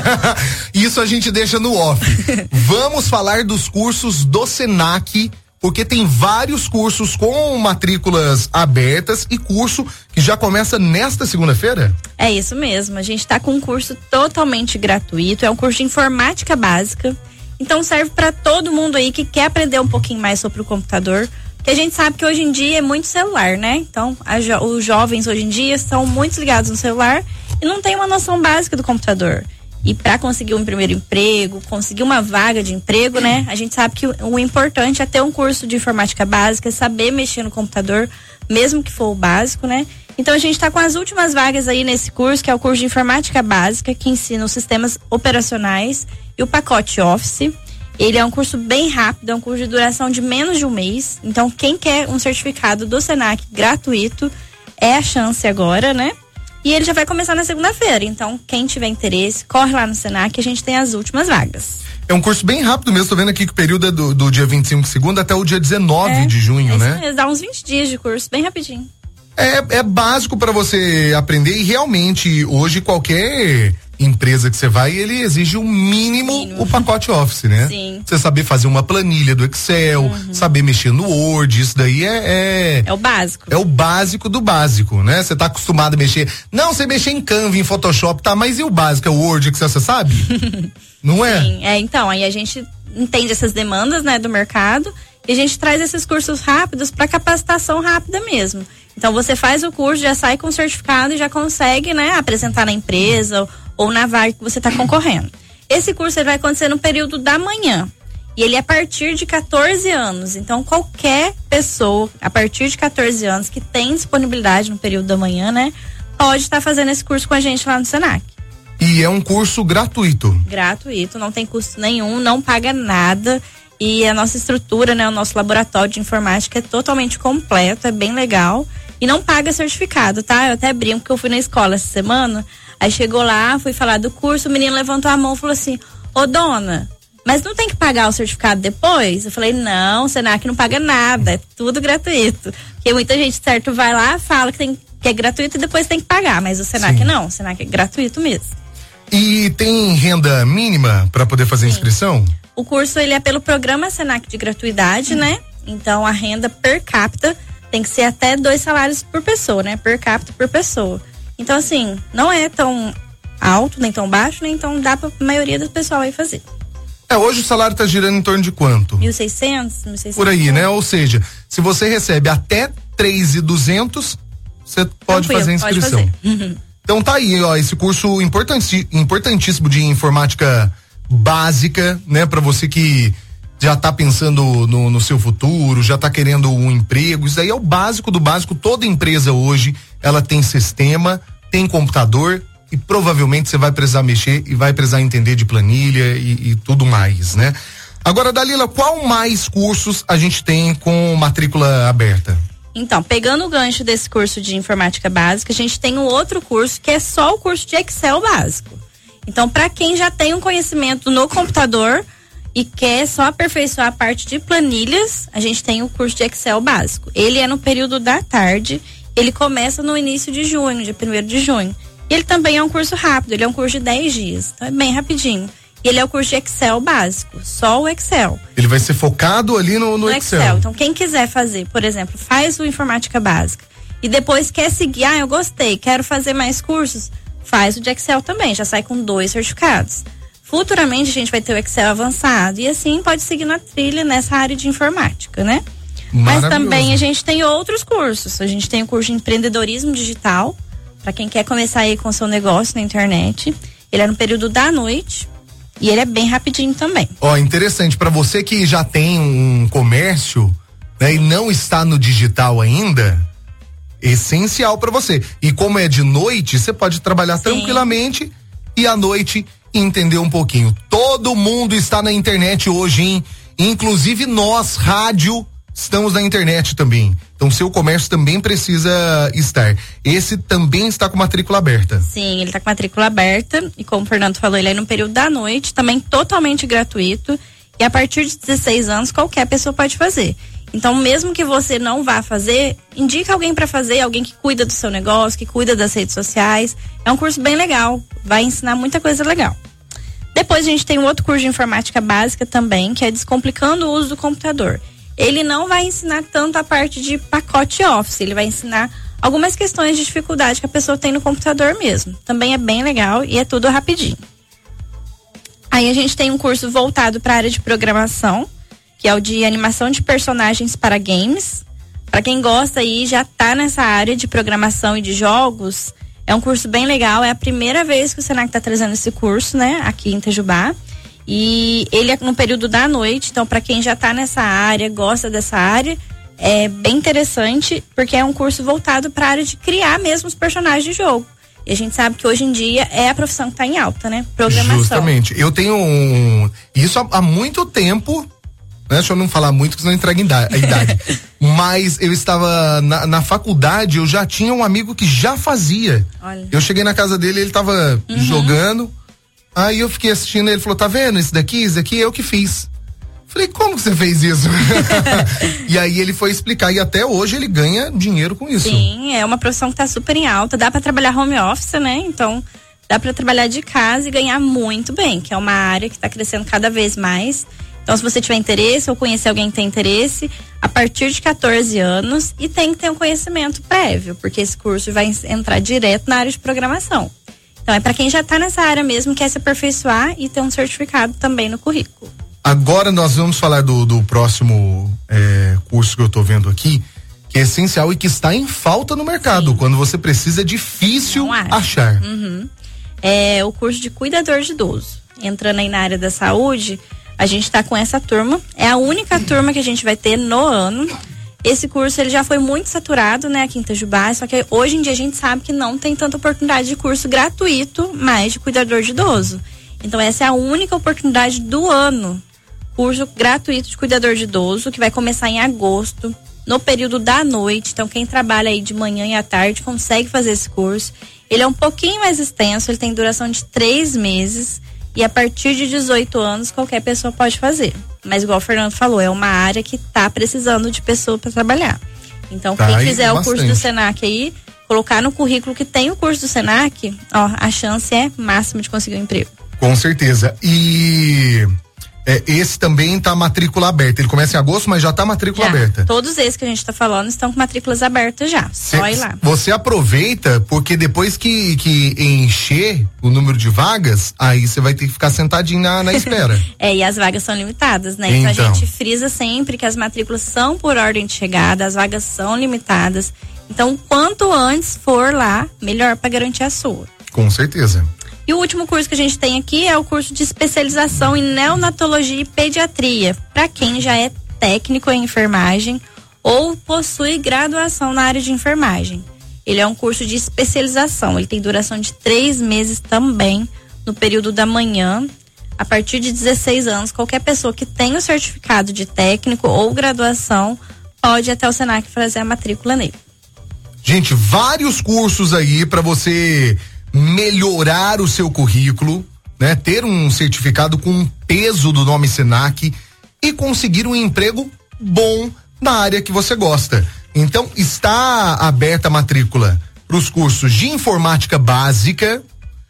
isso a gente deixa no off. Vamos falar dos cursos do Senac, porque tem vários cursos com matrículas abertas e curso que já começa nesta segunda-feira? É isso mesmo, a gente está com um curso totalmente gratuito, é um curso de informática básica, então serve para todo mundo aí que quer aprender um pouquinho mais sobre o computador, porque a gente sabe que hoje em dia é muito celular, né? Então, os jovens hoje em dia estão muito ligados no celular e não tem uma noção básica do computador. E para conseguir um primeiro emprego, conseguir uma vaga de emprego, né? A gente sabe que o importante é ter um curso de informática básica, saber mexer no computador, mesmo que for o básico, né? Então a gente está com as últimas vagas aí nesse curso, que é o curso de informática básica, que ensina os sistemas operacionais e o pacote Office. Ele é um curso bem rápido, é um curso de duração de menos de um mês. Então quem quer um certificado do Senac gratuito, é a chance agora, né? E ele já vai começar na segunda-feira, então quem tiver interesse, corre lá no Senac, a gente tem as últimas vagas. É um curso bem rápido mesmo, tô vendo aqui que o período é do dia 25 de segunda até o dia 19 de junho, né? Mesmo, dá uns 20 dias de curso, bem rapidinho. É básico para você aprender e realmente hoje qualquer empresa que você vai, ele exige o mínimo o pacote Office, né? Sim. Você saber fazer uma planilha do Excel, saber mexer no Word, isso daí é o básico. É o básico do básico, né? Você tá acostumado a mexer, não, você mexer em Canva, em Photoshop, tá, mas e o básico, é o Word que você sabe? Não é? Sim, então, aí a gente entende essas demandas, né, do mercado e a gente traz esses cursos rápidos para capacitação rápida mesmo. Então você faz o curso, já sai com o certificado e já consegue, né, apresentar na empresa ou na vaga que você está concorrendo. Esse curso ele vai acontecer no período da manhã e ele é a partir de 14 anos. Então qualquer pessoa a partir de 14 anos que tem disponibilidade no período da manhã, né, pode estar fazendo esse curso com a gente lá no Senac. E é um curso gratuito? Gratuito, não tem custo nenhum, não paga nada. E a nossa estrutura, né, o nosso laboratório de informática é totalmente completo, é bem legal. E não paga certificado, tá? Eu até brinco que eu fui na escola essa semana, aí chegou lá, fui falar do curso, o menino levantou a mão e falou assim, ô dona, mas não tem que pagar o certificado depois? Eu falei, não, o Senac não paga nada, é tudo gratuito. Porque muita gente, certo, vai lá, fala que é gratuito e depois tem que pagar, mas o Senac não, o Senac é gratuito mesmo. E tem renda mínima para poder fazer inscrição? O curso ele é pelo programa Senac de gratuidade, né? Então a renda per capita tem que ser até 2 salários por pessoa, né? Per capita por pessoa. Então assim, não é tão alto, nem tão baixo, nem tão dá pra maioria do pessoal aí fazer. Hoje o salário tá girando em torno de quanto? 1.600, 1.600. Por aí, né? Ou seja, se você recebe até 3.200, você pode fazer a inscrição. Pode fazer. Então tá aí, ó, esse curso importantíssimo de informática básica, né? Pra você que já tá pensando no seu futuro, já tá querendo um emprego, isso aí é o básico do básico. Toda empresa hoje, ela tem sistema, tem computador e provavelmente você vai precisar mexer e vai precisar entender de planilha e tudo mais, né? Agora, Dalila, qual mais cursos a gente tem com matrícula aberta? Então, pegando o gancho desse curso de informática básica, a gente tem um outro curso que é só o curso de Excel básico. Então, para quem já tem um conhecimento no computador e quer só aperfeiçoar a parte de planilhas, a gente tem o curso de Excel básico. Ele é no período da tarde, ele começa no início de junho, dia 1º de junho. E ele também é um curso rápido, ele é um curso de 10 dias, então é bem rapidinho. E ele é o curso de Excel básico, só o Excel. Ele vai ser focado ali no Excel. Então quem quiser fazer, por exemplo, faz o Informática Básica e depois quer seguir, eu gostei, quero fazer mais cursos, faz o de Excel também, já sai com 2 certificados. Futuramente a gente vai ter o Excel avançado e assim pode seguir na trilha nessa área de informática, né? Mas também a gente tem outros cursos. A gente tem o curso de empreendedorismo digital, para quem quer começar aí com seu negócio na internet. Ele é no período da noite e ele é bem rapidinho também. Interessante, para você que já tem um comércio, né, e não está no digital ainda, essencial para você. E como é de noite, você pode trabalhar tranquilamente e à noite entender um pouquinho. Todo mundo está na internet hoje, hein? Inclusive nós, rádio, estamos na internet também. Então seu comércio também precisa estar. Esse também está com matrícula aberta. Sim, ele está com matrícula aberta e como o Fernando falou, ele é no período da noite, também totalmente gratuito e a partir de 16 anos qualquer pessoa pode fazer. Então mesmo que você não vá fazer, indica alguém para fazer, alguém que cuida do seu negócio, que cuida das redes sociais. É um curso bem legal, vai ensinar muita coisa legal. Depois a gente tem um outro curso de informática básica também, que é Descomplicando o Uso do Computador. Ele não vai ensinar tanto a parte de pacote Office, ele vai ensinar algumas questões de dificuldade que a pessoa tem no computador mesmo. Também é bem legal e é tudo rapidinho. Aí a gente tem um curso voltado para a área de programação, que é o de animação de personagens para games. Para quem gosta aí, já tá nessa área de programação e de jogos, é um curso bem legal, é a primeira vez que o Senac tá trazendo esse curso, né, aqui em Itajubá. E ele é no período da noite, então para quem já tá nessa área, gosta dessa área, é bem interessante, porque é um curso voltado para a área de criar mesmo os personagens de jogo. E a gente sabe que hoje em dia é a profissão que tá em alta, né? Programação. Justamente. Eu tenho isso há muito tempo, né? Deixa eu não falar muito, porque senão entrega a idade. Mas eu estava na faculdade, eu já tinha um amigo que já fazia. Olha. Eu cheguei na casa dele, ele tava jogando. Aí eu fiquei assistindo, ele falou, tá vendo, isso daqui eu que fiz. Falei, como que você fez isso? E aí ele foi explicar, e até hoje ele ganha dinheiro com isso. Sim, é uma profissão que tá super em alta, dá pra trabalhar home office, né? Então, dá pra trabalhar de casa e ganhar muito bem, que é uma área que tá crescendo cada vez mais. Então, se você tiver interesse ou conhecer alguém que tem interesse, a partir de 14 anos, e tem que ter um conhecimento prévio, porque esse curso vai entrar direto na área de programação. Então é para quem já está nessa área mesmo, quer se aperfeiçoar e ter um certificado também no currículo. Agora nós vamos falar do próximo curso que eu estou vendo aqui, que é essencial e que está em falta no mercado. Sim. Quando você precisa, é difícil achar. É o curso de cuidador de idoso. Entrando aí na área da saúde, a gente está com essa turma. É a única turma que a gente vai ter no ano. Esse curso ele já foi muito saturado, né, aqui em Itajubá, só que hoje em dia a gente sabe que não tem tanta oportunidade de curso gratuito mais de cuidador de idoso. Então essa é a única oportunidade do ano. Curso gratuito de cuidador de idoso, que vai começar em agosto, no período da noite. Então quem trabalha aí de manhã e à tarde consegue fazer esse curso. Ele é um pouquinho mais extenso, ele tem duração de 3 meses. E a partir de 18 anos, qualquer pessoa pode fazer. Mas igual o Fernando falou, é uma área que tá precisando de pessoa para trabalhar. Então, quem fizer o curso do Senac aí, colocar no currículo que tem o curso do Senac, a chance é máxima de conseguir um emprego. Com certeza. E esse também tá matrícula aberta. Ele começa em agosto, mas já tá matrícula aberta. Todos esses que a gente tá falando estão com matrículas abertas já. Só ir lá. Você aproveita, porque depois que encher o número de vagas, aí você vai ter que ficar sentadinho na espera. E as vagas são limitadas, né? Então a gente frisa sempre que as matrículas são por ordem de chegada, as vagas são limitadas. Então, quanto antes for lá, melhor para garantir a sua. Com certeza. E o último curso que a gente tem aqui é o curso de especialização em neonatologia e pediatria, para quem já é técnico em enfermagem ou possui graduação na área de enfermagem. Ele é um curso de especialização, ele tem duração de 3 meses também, no período da manhã. A partir de 16 anos, qualquer pessoa que tenha o certificado de técnico ou graduação pode ir até o Senac fazer a matrícula nele. Gente, vários cursos aí para você melhorar o seu currículo, né? Ter um certificado com um peso do nome Senac e conseguir um emprego bom na área que você gosta. Então, está aberta a matrícula para os cursos de informática básica,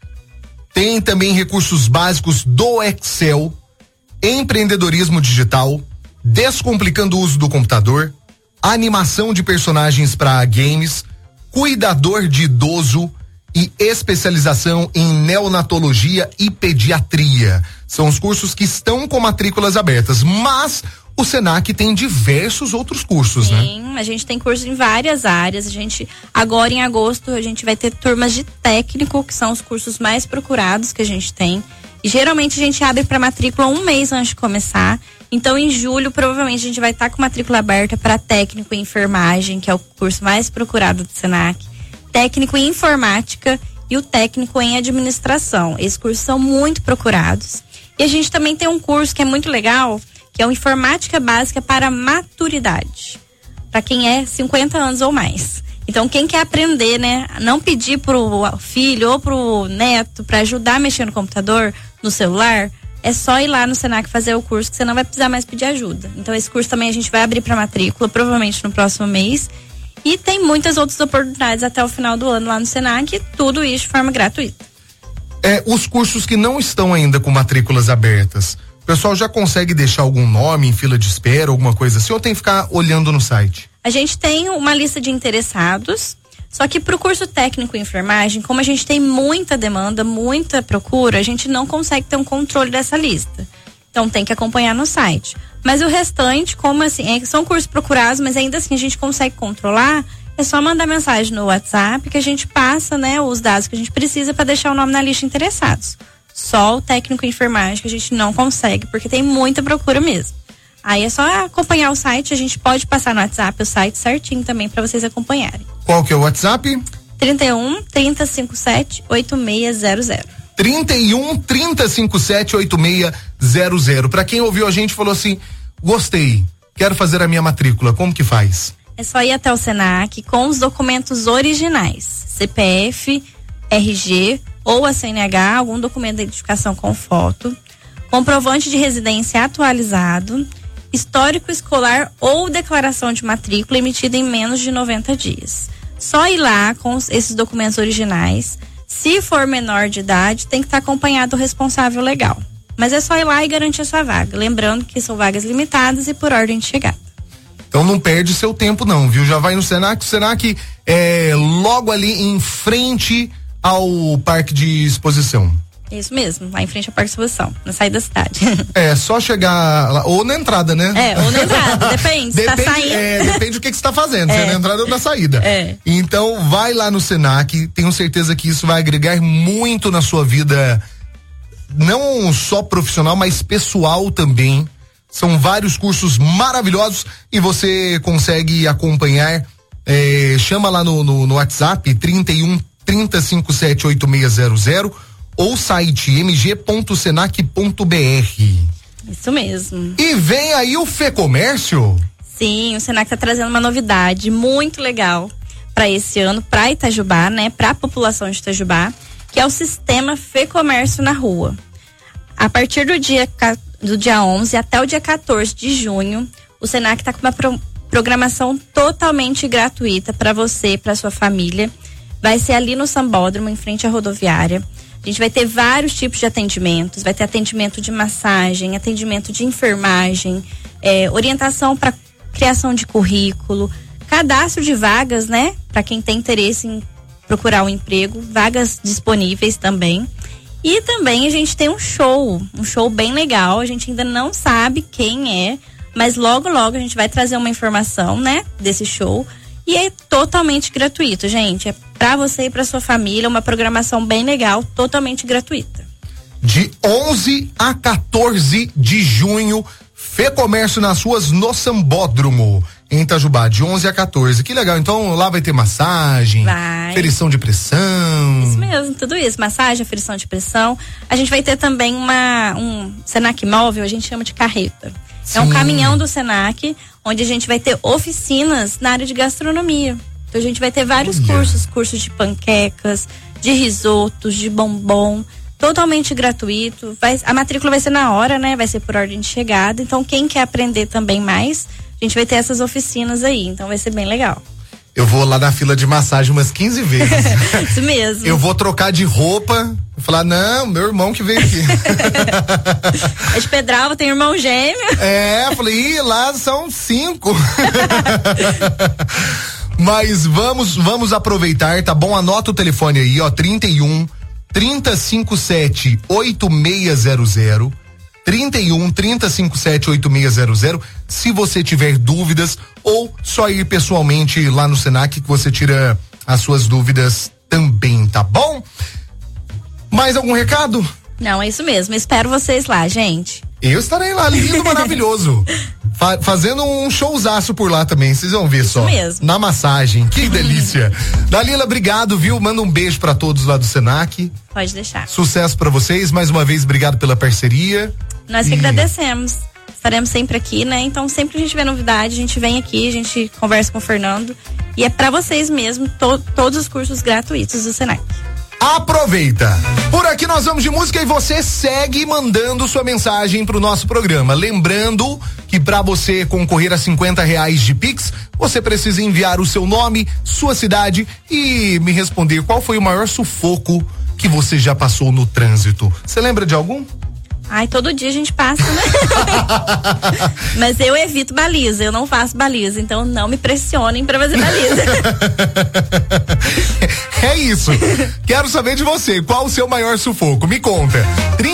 tem também recursos básicos do Excel, empreendedorismo digital, descomplicando o uso do computador, animação de personagens para games, cuidador de idoso e especialização em neonatologia e pediatria. São os cursos que estão com matrículas abertas, mas o Senac tem diversos outros cursos, né? Sim, a gente tem curso em várias áreas. Agora em agosto, a gente vai ter turmas de técnico, que são os cursos mais procurados que a gente tem. E geralmente a gente abre para matrícula um mês antes de começar. Então, em julho, provavelmente a gente vai estar com matrícula aberta para técnico em enfermagem, que é o curso mais procurado do Senac, técnico em informática e o técnico em administração. Esses cursos são muito procurados. E a gente também tem um curso que é muito legal, que é o Informática Básica para Maturidade, para quem é 50 anos ou mais. Então, quem quer aprender, né, não pedir pro filho ou pro neto para ajudar a mexer no computador, no celular, é só ir lá no Senac fazer o curso, que você não vai precisar mais pedir ajuda. Então, esse curso também a gente vai abrir para matrícula, provavelmente no próximo mês. E tem muitas outras oportunidades até o final do ano lá no Senac, tudo isso de forma gratuita. Os cursos que não estão ainda com matrículas abertas, o pessoal já consegue deixar algum nome em fila de espera, alguma coisa assim, ou tem que ficar olhando no site? A gente tem uma lista de interessados, só que para o curso técnico em enfermagem, como a gente tem muita demanda, muita procura, a gente não consegue ter um controle dessa lista. Então tem que acompanhar no site. Mas o restante, como assim, são cursos procurados, mas ainda assim a gente consegue controlar, é só mandar mensagem no WhatsApp que a gente passa, né, os dados que a gente precisa para deixar o nome na lista de interessados. Só o técnico em enfermagem que a gente não consegue, porque tem muita procura mesmo. Aí é só acompanhar o site, a gente pode passar no WhatsApp o site certinho também para vocês acompanharem. Qual que é o WhatsApp? 31 3057 8600. 31 3057 8600. Para quem ouviu a gente falou assim: gostei, quero fazer a minha matrícula, como que faz? É só ir até o Senac com os documentos originais, CPF, RG ou a CNH, algum documento de identificação com foto, comprovante de residência atualizado, histórico escolar ou declaração de matrícula emitida em menos de 90 dias. Só ir lá com esses documentos originais. Se for menor de idade, tem que estar acompanhado do responsável legal. Mas é só ir lá e garantir a sua vaga. Lembrando que são vagas limitadas e por ordem de chegada. Então não perde seu tempo não, viu? Já vai no Senac. O Senac é logo ali em frente ao Parque de Exposição. Isso mesmo, lá em frente ao Parque de Exposição, na saída da cidade. É, só chegar lá, ou na entrada, né? Ou na entrada, depende, se tá saindo. Depende do que você tá fazendo, se é na entrada ou na saída. Então, vai lá no Senac, tenho certeza que isso vai agregar muito na sua vida, não só profissional, mas pessoal também. São vários cursos maravilhosos e você consegue acompanhar, chama lá no WhatsApp, 31 3057 8600 ou site mg.senac.br. Isso mesmo. E vem aí o FEComércio? Sim, o Senac tá trazendo uma novidade muito legal para esse ano, para Itajubá, né, para a população de Itajubá, que é o sistema FEComércio na rua. A partir do dia 11 até o dia 14 de junho, o Senac tá com uma programação totalmente gratuita para você, para sua família. Vai ser ali no Sambódromo, em frente à rodoviária. A gente vai ter vários tipos de atendimentos, vai ter atendimento de massagem, atendimento de enfermagem, orientação para criação de currículo, cadastro de vagas, né? Para quem tem interesse em procurar um emprego, vagas disponíveis também. E também a gente tem um show bem legal, a gente ainda não sabe quem é, mas logo a gente vai trazer uma informação, né? Desse show. E é totalmente gratuito, gente. É pra você e pra sua família, uma programação bem legal, totalmente gratuita. De 11 a 14 de junho, FEComércio nas ruas no Sambódromo, em Itajubá, de 11 a 14. Que legal, então lá vai ter massagem, aferição de pressão. Isso mesmo, tudo isso, massagem, aferição de pressão. A gente vai ter também um Senac móvel, a gente chama de carreta. Sim. É um caminhão do Senac, onde a gente vai ter oficinas na área de gastronomia. Então a gente vai ter vários cursos de panquecas, de risotos, de bombom, totalmente gratuito. A matrícula vai ser na hora, né? Vai ser por ordem de chegada. Então, quem quer aprender também mais, a gente vai ter essas oficinas aí. Então, vai ser bem legal. Eu vou lá na fila de massagem umas 15 vezes. Isso mesmo. Eu vou trocar de roupa, falar, não, meu irmão que veio aqui. É de Pedralva, tem irmão gêmeo. Eu falei, lá são 5. Mas vamos aproveitar, tá bom? Anota o telefone aí, ó, 31 3057 8600. 31 3057 8600. Se você tiver dúvidas ou só ir pessoalmente lá no Senac que você tira as suas dúvidas também, tá bom? Mais algum recado? Não, é isso mesmo. Espero vocês lá, gente. Eu estarei lá, lindo, maravilhoso. Fazendo um showzaço por lá também, vocês vão ver. Isso só. Mesmo. Na massagem, que delícia. Dalila, obrigado, viu? Manda um beijo pra todos lá do Senac. Pode deixar. Sucesso pra vocês, mais uma vez, obrigado pela parceria. Nós que agradecemos. Estaremos sempre aqui, né? Então, sempre que a gente vê novidade, a gente vem aqui, a gente conversa com o Fernando. E é pra vocês mesmo, todos os cursos gratuitos do Senac. Aproveita! Por aqui nós vamos de música e você segue mandando sua mensagem pro nosso programa. Lembrando que para você concorrer a R$50 de Pix, você precisa enviar o seu nome, sua cidade e me responder qual foi o maior sufoco que você já passou no trânsito. Você lembra de algum? Ai, todo dia a gente passa, né? Mas eu evito baliza, eu não faço baliza, então não me pressionem pra fazer baliza. É isso. Quero saber de você, qual o seu maior sufoco? Me conta.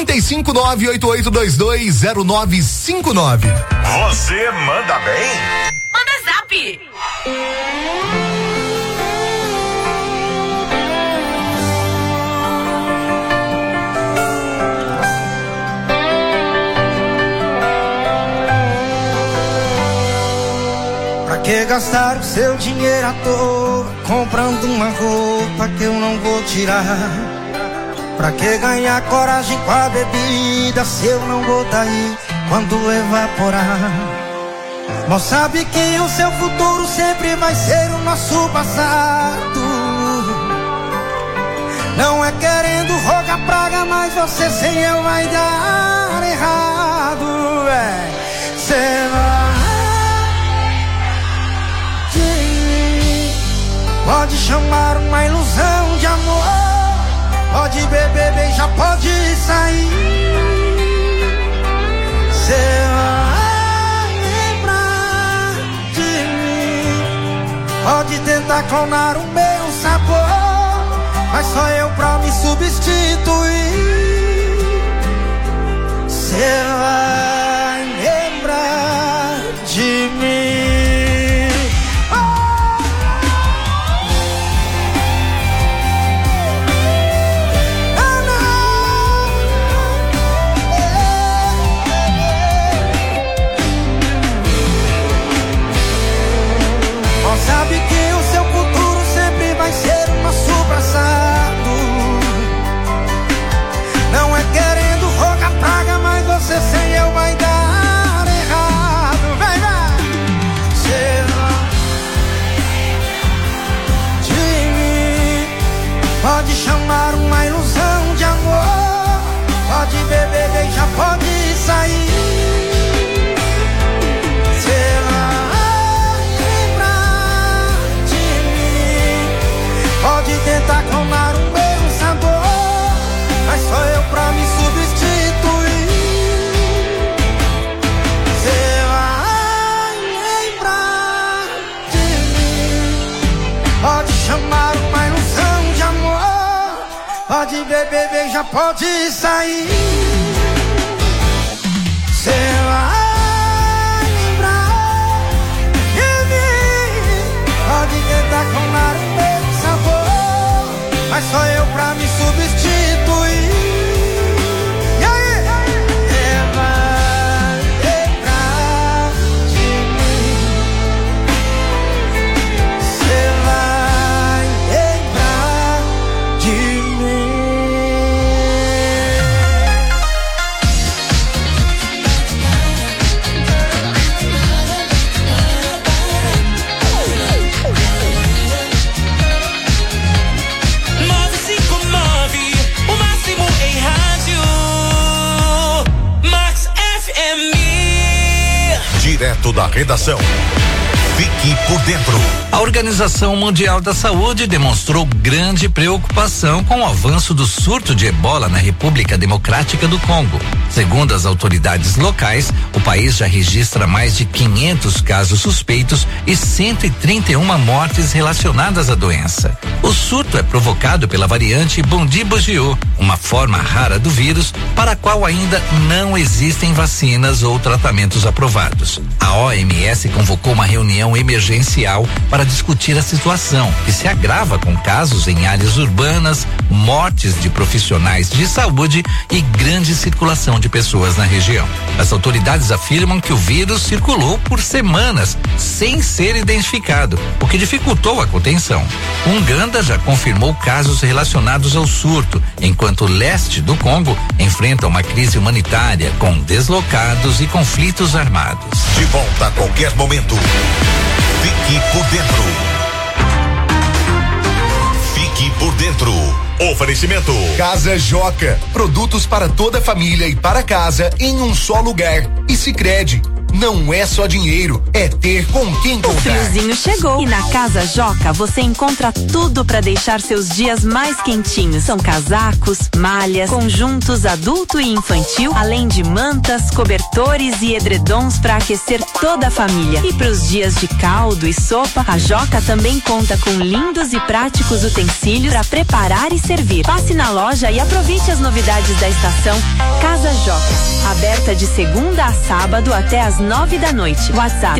35988220959. Você manda bem? Manda zap! Pra que gastar o seu dinheiro à toa comprando uma roupa que eu não vou tirar? Pra que ganhar coragem com a bebida se eu não vou tá aí quando evaporar? Mas sabe que o seu futuro sempre vai ser o nosso passado. Não é querendo rogar praga, mas você sem eu vai dar errado. Cê vai pode chamar uma ilusão de amor, pode beber, beijar, pode sair. Cê vai lembrar de mim, pode tentar clonar o meu sabor, mas só eu pra me substituir. Cê vai lembrar de mim. Sabe que o seu futuro sempre vai ser o nosso passado. Não é querendo rogar praga, mas você sem eu vai dar errado. Vai, vai. Cê vai de mim, pode chamar uma ilusão de amor, pode beber, beijar, pode sair. Pode tentar clonar o meu sabor, mas só eu pra me substituir. Cê vai lembrar de mim, pode chamar uma ilusão de amor, pode beber, beijar, pode sair. Cê vai lembrar de mim, pode tentar clonar o meu sabor, mas só eu pra me substituir. E aí? Vai lembrar de mim, cê vai lembrar de mim. direto da redação. Fique por dentro. A Organização Mundial da Saúde demonstrou grande preocupação com o avanço do surto de ebola na República Democrática do Congo. Segundo as autoridades locais, o país já registra mais de 500 casos suspeitos e 131 mortes relacionadas à doença. O surto é provocado pela variante Bundibugyo, uma forma rara do vírus para a qual ainda não existem vacinas ou tratamentos aprovados. A OMS convocou uma reunião emergencial para discutir a situação, que se agrava com casos em áreas urbanas, mortes de profissionais de saúde e grande circulação de pessoas na região. As autoridades afirmam que o vírus circulou por semanas sem ser identificado, o que dificultou a contenção. Uganda já confirmou casos relacionados ao surto, enquanto o leste do Congo enfrenta uma crise humanitária com deslocados e conflitos armados. De volta a qualquer momento. Fique por dentro. Fique por dentro. Oferecimento. Casa Joca. Produtos para toda a família e para casa em um só lugar. E Sicredi. Não é só dinheiro, é ter com quem contar. O friozinho chegou e na Casa Joca você encontra tudo para deixar seus dias mais quentinhos. São casacos, malhas, conjuntos adulto e infantil, além de mantas, cobertores e edredons para aquecer toda a família. E para os dias de caldo e sopa, a Joca também conta com lindos e práticos utensílios para preparar e servir. Passe na loja e aproveite as novidades da estação. Casa Joca, aberta de segunda a sábado até às 9 da noite. WhatsApp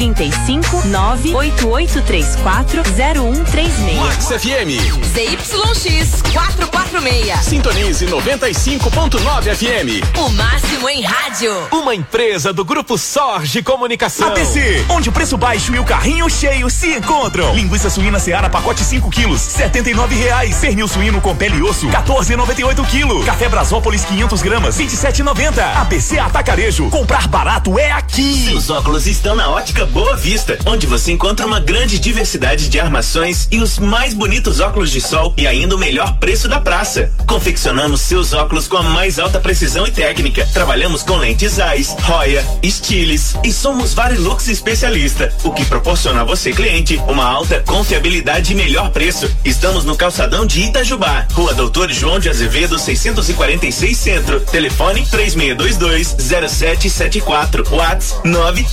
35-98834-0136. Max FM. ZYX 446. Sintonize 95.9 FM. O máximo em rádio. Uma empresa do Grupo Sorge Comunicação. ABC, onde o preço baixo e o carrinho cheio se encontram. Linguiça suína Seara, pacote 5 quilos, R$79. Pernil suíno com pele e osso, R$14,98 quilo. Café Brasópolis 500 gramas, R$27,90. ABC Atacarejo, comprar barato é aqui. Seus óculos estão na Ótica Boa Vista, onde você encontra uma grande diversidade de armações e os mais bonitos óculos de sol e ainda o melhor preço da praça. Confeccionamos seus óculos com a mais alta precisão e técnica. Trabalhamos com lentes Zeiss, Roya, Stiles e somos Varilux especialista, o que proporciona a você, cliente, uma alta confiabilidade e melhor preço. Estamos no calçadão de Itajubá, Rua Doutor João de Azevedo 646 Centro. Telefone 3622-0774. WhatsApp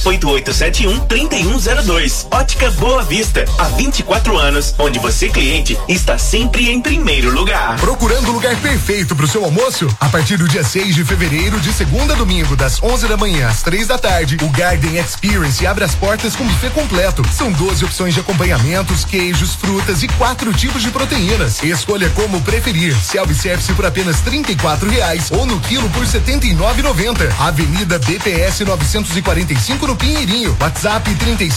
98871-3102. Ótica Boa Vista, há 24 anos, onde você, cliente, está sempre em primeiro lugar. Procurando o lugar perfeito para o seu almoço? A partir do dia 6 de fevereiro, de segunda a domingo, das 11 da manhã às 3 da tarde, o Garden Experience abre as portas com buffet completo. São 12 opções de acompanhamentos, queijos, frutas e 4 tipos de proteínas. Escolha como preferir. Self-service por apenas R$34 ou no quilo por R$79,90. Avenida BPS 945 no Pinheirinho. WhatsApp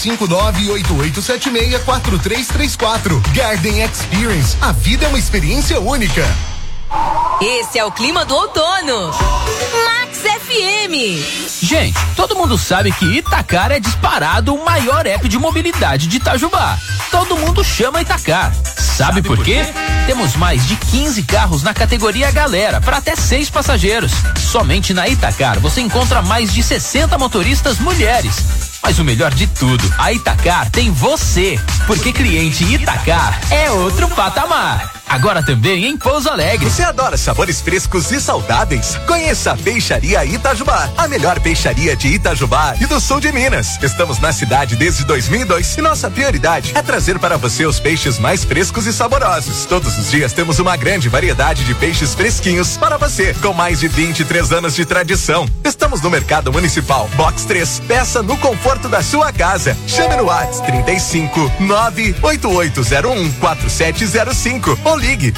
35988764334. Garden Experience. A vida é uma experiência única. Esse é o clima do outono. Max FM. Gente, todo mundo sabe que Itacar é disparado o maior app de mobilidade de Itajubá. Todo mundo chama Itacar. Sabe por quê? Temos mais de 15 carros na categoria Galera para até 6 passageiros. Somente na Itacar você encontra mais de 60 motoristas mulheres. Mas o melhor de tudo, a Itacar tem você, porque cliente Itacar é outro patamar. Agora também em Pouso Alegre. Você adora sabores frescos e saudáveis? Conheça a Peixaria Itajubá, a melhor peixaria de Itajubá e do sul de Minas. Estamos na cidade desde 2002 e nossa prioridade é trazer para você os peixes mais frescos e saborosos. Todos os dias temos uma grande variedade de peixes fresquinhos para você, com mais de 23 anos de tradição. Estamos no Mercado Municipal, Box 3. Peça no conforto da sua casa. Chame no WhatsApp 35-98801-4705 ou ligue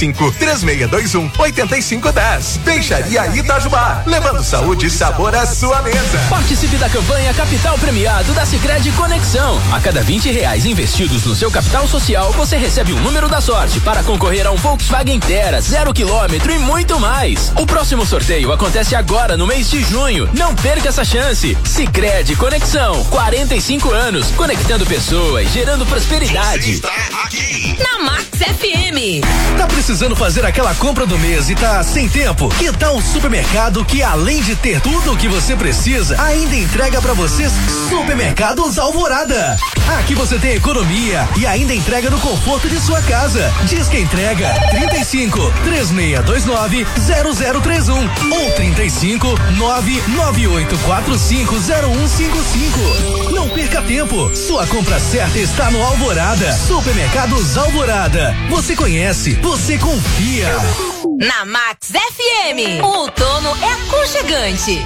35-3621-8510. Peixaria Itajubá, levando saúde e sabor à sua mesa. Participe da campanha Capital Premiado da Sicredi Conexão. A cada R$20 investidos no seu capital social, você recebe um número da sorte para concorrer a um Volkswagen Tera 0 km e muito mais. O próximo sorteio acontece agora no mês de junho. Não perca essa chance. Sicredi Conexão, 45 anos, conectando pessoas, gerando prosperidade. Na Max FM. FM. Tá precisando fazer aquela compra do mês e tá sem tempo? Que tal um supermercado que, além de ter tudo o que você precisa, ainda entrega pra vocês? Supermercados Alvorada. Aqui você tem economia e ainda entrega no conforto de sua casa. Diz que entrega 35 3629 0031 ou 35 99845 0155. Não perca tempo. Sua compra certa está no Alvorada. Supermercados Alvorada. Você conhece, você confia. Na Max FM, o outono é aconchegante.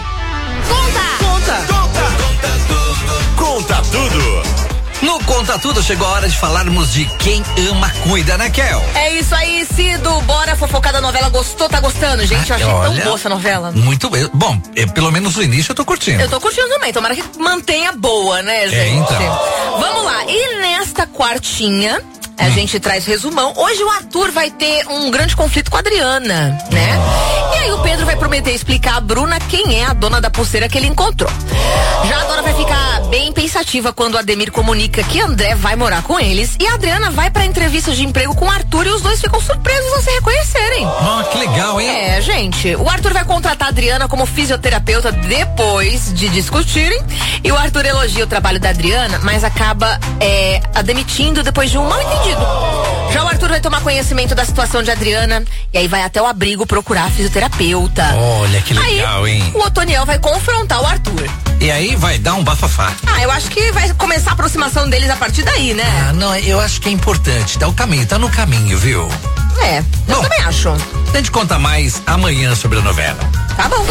Conta tudo. No Conta Tudo chegou a hora de falarmos de quem ama cuida, né, Kel? É isso aí, Cido. Bora fofocar da novela. Gostou? Tá gostando, gente? Eu achei tão boa essa novela. Muito bem. Bom, pelo menos no início eu tô curtindo. Eu tô curtindo também. Tomara que mantenha boa, né, gente? Então. Vamos lá. E nesta quartinha, a gente traz resumão. Hoje o Arthur vai ter um grande conflito com a Adriana, né? E aí o Pedro vai prometer explicar a Bruna quem é a dona da pulseira que ele encontrou. Já a Dona vai ficar bem pensativa quando o Ademir comunica que André vai morar com eles e a Adriana vai pra entrevista de emprego com o Arthur e os dois ficam surpresos ao se reconhecerem. Que legal, hein? É, gente, o Arthur vai contratar a Adriana como fisioterapeuta depois de discutirem e o Arthur elogia o trabalho da Adriana, mas acaba a demitindo depois de um mal entendido. Já o Arthur vai tomar conhecimento da situação de Adriana e aí vai até o abrigo procurar a fisioterapeuta. Olha que legal, aí, hein? O Otoniel vai confrontar o Arthur. E aí vai dar um bafafá. Eu acho que vai começar a aproximação deles a partir daí, né? Não, eu acho que é importante, tá no caminho, viu? Eu também acho. A gente conta mais amanhã sobre a novela. Tá bom,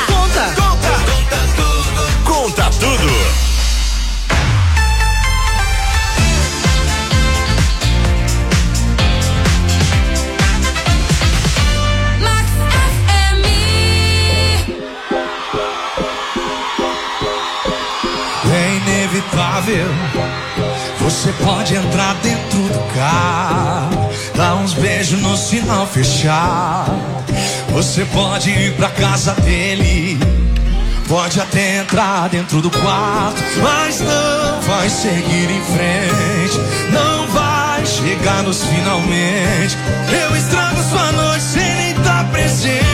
Conta tudo. É inevitável. Você pode entrar dentro do carro, dar uns beijos no sinal fechar. Você pode ir pra casa dele, pode até entrar dentro do quarto, mas não vai seguir em frente, não vai chegar nos finalmente. Eu estrago sua noite sem nem estar presente.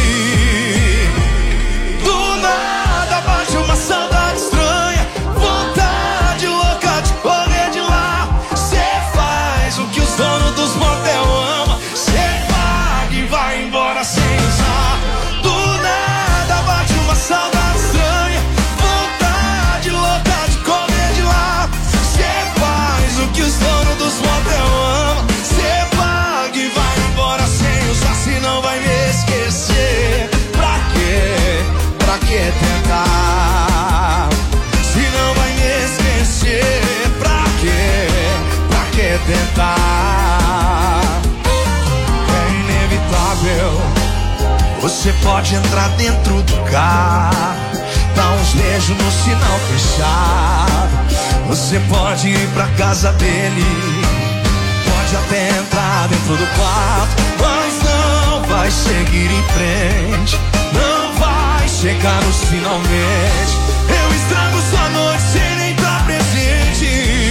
Do nada bate uma saudade estranha, vontade louca de correr de lá. Cê faz o que os donos dos motel amam, cê paga e vai embora sem usar. Do nada bate uma saudade estranha, vontade louca de correr de lá. Cê faz o que os donos dos motel amam, cê paga e vai embora sem usar. Se não vai me esquecer, pra quê? Pra que tentar? Se não vai me esquecer, pra quê? Pra que tentar? É inevitável. Você pode entrar dentro do carro, dar uns beijos no sinal fechado. Você pode ir pra casa dele, pode até entrar dentro do quarto, mas não vai seguir em frente, não vai chegar nos finalmente. Eu estrago sua noite sem nem estar presente.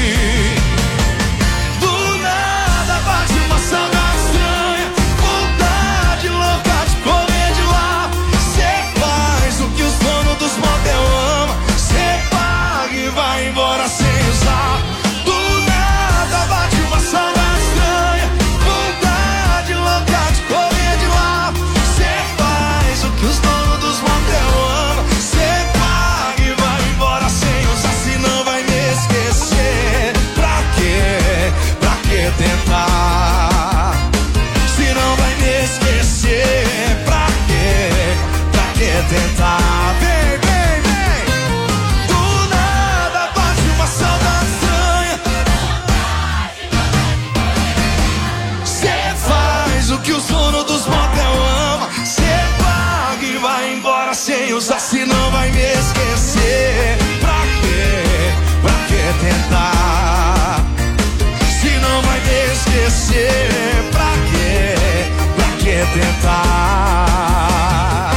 Do nada bate uma saudade estranha, vontade louca de correr de lá. Cê faz o que os donos dos motel amam, cê paga e vai embora sem usar. Do nada bate uma saudade estranha, vontade louca de correr de lá. Cê faz o que os donos dos motel amam, cê paga e vai embora sem usar. Se não vai me esquecer, pra quê? Pra que tentar? Se não vai me esquecer, pra quê? Pra que tentar? Vem, vem, vem. Do nada bate uma saudade estranha, cê faz o que os donos dos motel amam, cê paga e vai embora sem usar. Se não vai me esquecer, pra quê? Pra que tentar? Se não vai me esquecer, pra quê? Pra que tentar?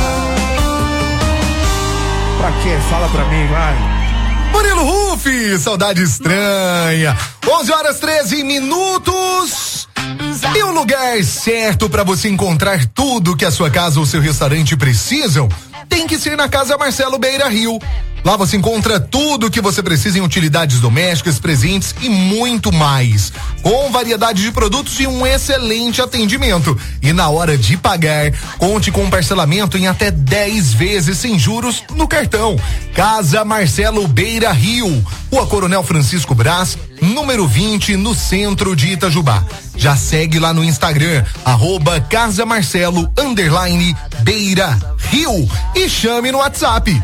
Pra quê? Fala pra mim, vai. Murilo Rufi, saudade estranha. 11 horas 13 minutos. E o lugar certo para você encontrar tudo que a sua casa ou seu restaurante precisam tem que ser na Casa Marcelo Beira Rio. Lá você encontra tudo o que você precisa em utilidades domésticas, presentes e muito mais. Com variedade de produtos e um excelente atendimento. E na hora de pagar, conte com parcelamento em até 10 vezes sem juros no cartão. Casa Marcelo Beira Rio. Rua Coronel Francisco Brás, número 20, no centro de Itajubá. Já segue lá no Instagram, @casamarcelo_Beira Rio. E chame no WhatsApp